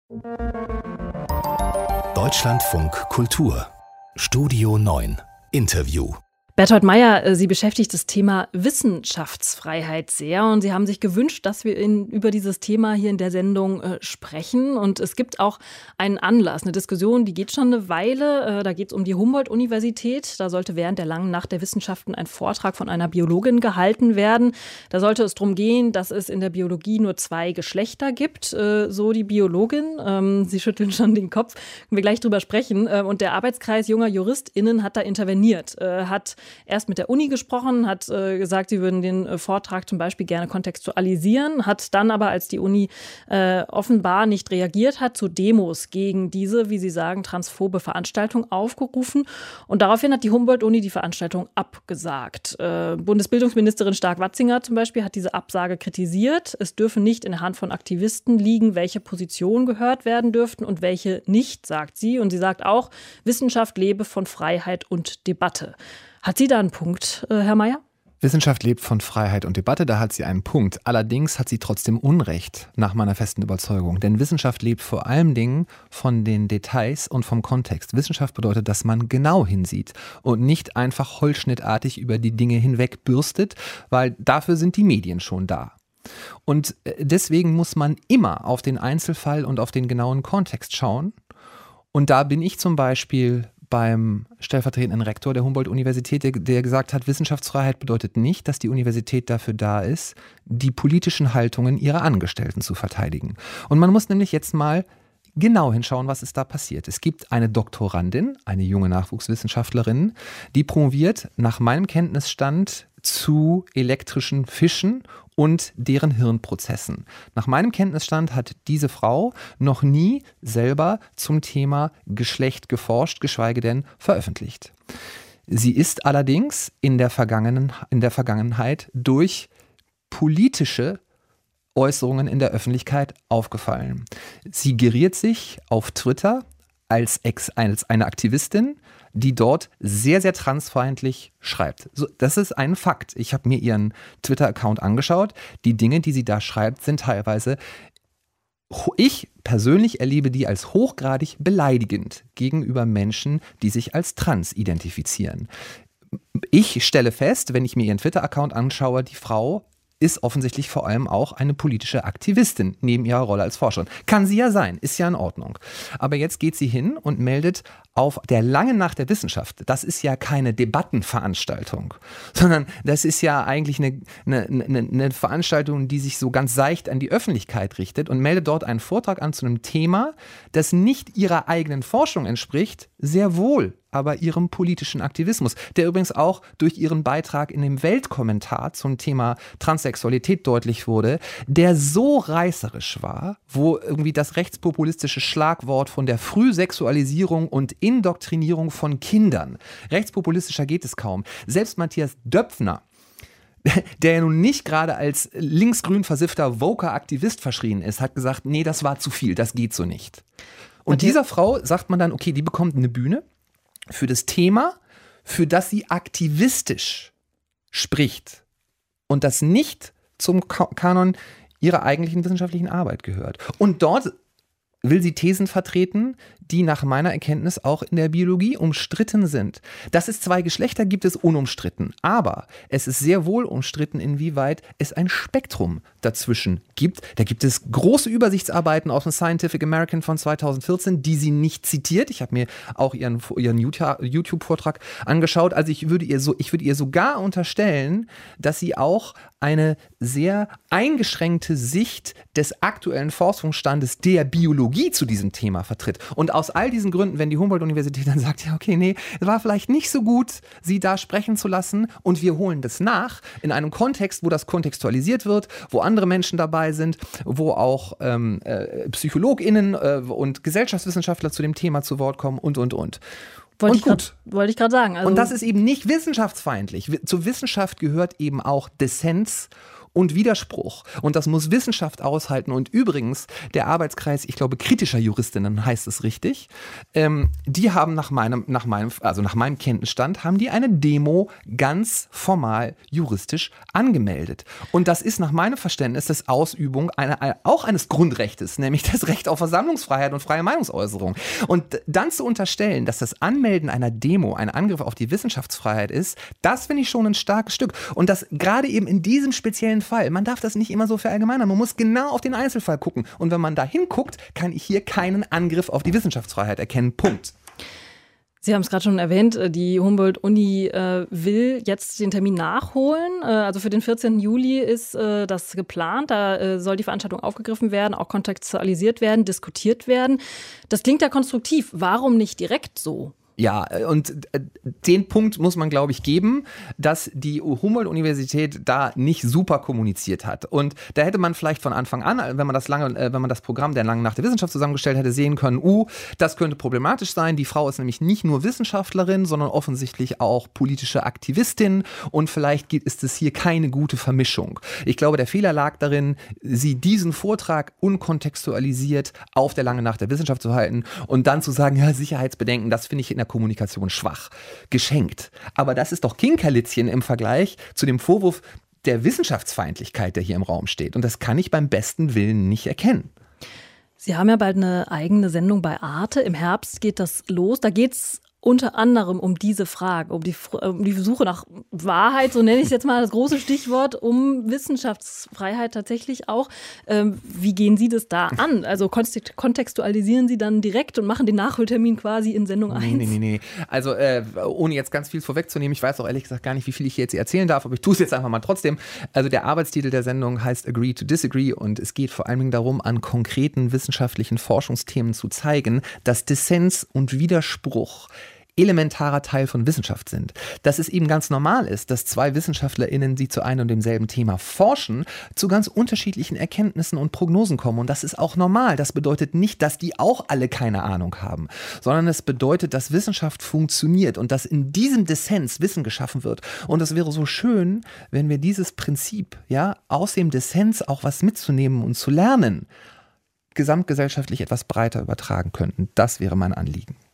Deutschlandfunk Kultur Studio 9 Interview. Bertolt Meyer, Sie beschäftigt das Thema Wissenschaftsfreiheit sehr und Sie haben sich gewünscht, dass wir über dieses Thema hier in der Sendung sprechen. Und es gibt auch einen Anlass, eine Diskussion, die geht schon eine Weile. Da geht es um die Humboldt-Universität. Da sollte während der langen Nacht der Wissenschaften ein Vortrag von einer Biologin gehalten werden. Da sollte es darum gehen, dass es in der Biologie nur 2 Geschlechter gibt, so die Biologin. Sie schütteln schon den Kopf, können wir gleich drüber sprechen. Und der Arbeitskreis junger JuristInnen hat da interveniert, hat erst mit der Uni gesprochen, hat gesagt, sie würden den Vortrag zum Beispiel gerne kontextualisieren, hat dann aber, als die Uni offenbar nicht reagiert hat, zu Demos gegen diese, wie sie sagen, transphobe Veranstaltung aufgerufen. Und daraufhin hat die Humboldt-Uni die Veranstaltung abgesagt. Bundesbildungsministerin Stark-Watzinger zum Beispiel hat diese Absage kritisiert. Es dürfe nicht in der Hand von Aktivisten liegen, welche Positionen gehört werden dürften und welche nicht, sagt sie. Und sie sagt auch, Wissenschaft lebe von Freiheit und Debatte. Hat sie da einen Punkt, Herr Meyer? Wissenschaft lebt von Freiheit und Debatte, da hat sie einen Punkt. Allerdings hat sie trotzdem Unrecht, nach meiner festen Überzeugung. Denn Wissenschaft lebt vor allen Dingen von den Details und vom Kontext. Wissenschaft bedeutet, dass man genau hinsieht und nicht einfach holzschnittartig über die Dinge hinweg bürstet, weil dafür sind die Medien schon da. Und deswegen muss man immer auf den Einzelfall und auf den genauen Kontext schauen. Und da bin ich zum Beispiel beim stellvertretenden Rektor der Humboldt-Universität, der gesagt hat, Wissenschaftsfreiheit bedeutet nicht, dass die Universität dafür da ist, die politischen Haltungen ihrer Angestellten zu verteidigen. Und man muss nämlich jetzt mal genau hinschauen, was ist da passiert. Es gibt eine Doktorandin, eine junge Nachwuchswissenschaftlerin, die promoviert nach meinem Kenntnisstand zu elektrischen Fischen und deren Hirnprozessen. Nach meinem Kenntnisstand hat diese Frau noch nie selber zum Thema Geschlecht geforscht, geschweige denn veröffentlicht. Sie ist allerdings in der Vergangenheit durch politische Äußerungen in der Öffentlichkeit aufgefallen. Sie geriert sich auf Twitter als eine Aktivistin, die dort sehr, sehr transfeindlich schreibt. So, das ist ein Fakt. Ich habe mir ihren Twitter-Account angeschaut. Die Dinge, die sie da schreibt, sind teilweise, ich persönlich erlebe die als hochgradig beleidigend gegenüber Menschen, die sich als trans identifizieren. Ich stelle fest, wenn ich mir ihren Twitter-Account anschaue, die Frau ist offensichtlich vor allem auch eine politische Aktivistin neben ihrer Rolle als Forscherin. Kann sie ja sein, ist ja in Ordnung. Aber jetzt geht sie hin und meldet auf der langen Nacht der Wissenschaft, das ist ja keine Debattenveranstaltung, sondern das ist ja eigentlich eine Veranstaltung, die sich so ganz seicht an die Öffentlichkeit richtet und meldet dort einen Vortrag an zu einem Thema, das nicht ihrer eigenen Forschung entspricht, sehr wohl aber ihrem politischen Aktivismus, der übrigens auch durch ihren Beitrag in dem Weltkommentar zum Thema Transsexualität deutlich wurde, der so reißerisch war, wo irgendwie das rechtspopulistische Schlagwort von der Frühsexualisierung und Indoktrinierung von Kindern, rechtspopulistischer geht es kaum, selbst Matthias Döpfner, der ja nun nicht gerade als linksgrün versiffter Woker-Aktivist verschrien ist, hat gesagt, nee, das war zu viel, das geht so nicht. Und dieser Frau sagt man dann, okay, die bekommt eine Bühne für das Thema, für das sie aktivistisch spricht und das nicht zum Kanon ihrer eigentlichen wissenschaftlichen Arbeit gehört. Und dort will sie Thesen vertreten, die nach meiner Erkenntnis auch in der Biologie umstritten sind. Dass es 2 Geschlechter gibt, ist unumstritten. Aber es ist sehr wohl umstritten, inwieweit es ein Spektrum dazwischen gibt. Da gibt es große Übersichtsarbeiten aus dem Scientific American von 2014, die sie nicht zitiert. Ich habe mir auch ihren YouTube-Vortrag angeschaut. Also ich würde ihr sogar unterstellen, dass sie auch eine sehr eingeschränkte Sicht des aktuellen Forschungsstandes der Biologie zu diesem Thema vertritt. Und aus all diesen Gründen, wenn die Humboldt-Universität dann sagt, ja okay, nee, es war vielleicht nicht so gut, sie da sprechen zu lassen und wir holen das nach in einem Kontext, wo das kontextualisiert wird, wo andere Menschen dabei sind, wo auch PsychologInnen und Gesellschaftswissenschaftler zu dem Thema zu Wort kommen und. Wollte ich gerade sagen. Also und das ist eben nicht wissenschaftsfeindlich. Zur Wissenschaft gehört eben auch Dissens und Widerspruch. Und das muss Wissenschaft aushalten. Und übrigens, der Arbeitskreis, ich glaube, kritischer Juristinnen heißt es richtig, die haben nach meinem Kenntnisstand, haben die eine Demo ganz formal juristisch angemeldet. Und das ist nach meinem Verständnis das Ausübung auch eines Grundrechtes, nämlich das Recht auf Versammlungsfreiheit und freie Meinungsäußerung. Und dann zu unterstellen, dass das Anmelden einer Demo ein Angriff auf die Wissenschaftsfreiheit ist, das finde ich schon ein starkes Stück. Und das gerade eben in diesem speziellen Fall, man darf das nicht immer so verallgemeinern, man muss genau auf den Einzelfall gucken. Und wenn man da hinguckt, kann ich hier keinen Angriff auf die Wissenschaftsfreiheit erkennen. Punkt. Sie haben es gerade schon erwähnt, die Humboldt-Uni will jetzt den Termin nachholen. Also für den 14. Juli ist das geplant. Da soll die Veranstaltung aufgegriffen werden, auch kontextualisiert werden, diskutiert werden. Das klingt ja konstruktiv. Warum nicht direkt so? Ja, und den Punkt muss man, glaube ich, geben, dass die Humboldt-Universität da nicht super kommuniziert hat. Und da hätte man vielleicht von Anfang an, wenn man das Programm der langen Nacht der Wissenschaft zusammengestellt hätte, sehen können, das könnte problematisch sein. Die Frau ist nämlich nicht nur Wissenschaftlerin, sondern offensichtlich auch politische Aktivistin. Und vielleicht ist es hier keine gute Vermischung. Ich glaube, der Fehler lag darin, sie diesen Vortrag unkontextualisiert auf der langen Nacht der Wissenschaft zu halten und dann zu sagen, ja, Sicherheitsbedenken, das finde ich in der Kommunikation schwach, geschenkt. Aber das ist doch Kinkerlitzchen im Vergleich zu dem Vorwurf der Wissenschaftsfeindlichkeit, der hier im Raum steht. Und das kann ich beim besten Willen nicht erkennen. Sie haben ja bald eine eigene Sendung bei Arte. Im Herbst geht das los. Da geht es unter anderem um diese Frage, um die Suche nach Wahrheit, so nenne ich es jetzt mal das große Stichwort, um Wissenschaftsfreiheit tatsächlich auch. Wie gehen Sie das da an? Also kontextualisieren Sie dann direkt und machen den Nachholtermin quasi in Sendung 1? Nee. Also ohne jetzt ganz viel vorwegzunehmen, ich weiß auch ehrlich gesagt gar nicht, wie viel ich jetzt hier erzählen darf, aber ich tue es jetzt einfach mal trotzdem. Also der Arbeitstitel der Sendung heißt Agree to Disagree und es geht vor allen Dingen darum, an konkreten wissenschaftlichen Forschungsthemen zu zeigen, dass Dissens und Widerspruch elementarer Teil von Wissenschaft sind. Dass es eben ganz normal ist, dass zwei WissenschaftlerInnen, die zu einem und demselben Thema forschen, zu ganz unterschiedlichen Erkenntnissen und Prognosen kommen. Und das ist auch normal. Das bedeutet nicht, dass die auch alle keine Ahnung haben, sondern es bedeutet, dass Wissenschaft funktioniert und dass in diesem Dissens Wissen geschaffen wird. Und es wäre so schön, wenn wir dieses Prinzip, ja, aus dem Dissens auch was mitzunehmen und zu lernen, gesamtgesellschaftlich etwas breiter übertragen könnten. Das wäre mein Anliegen.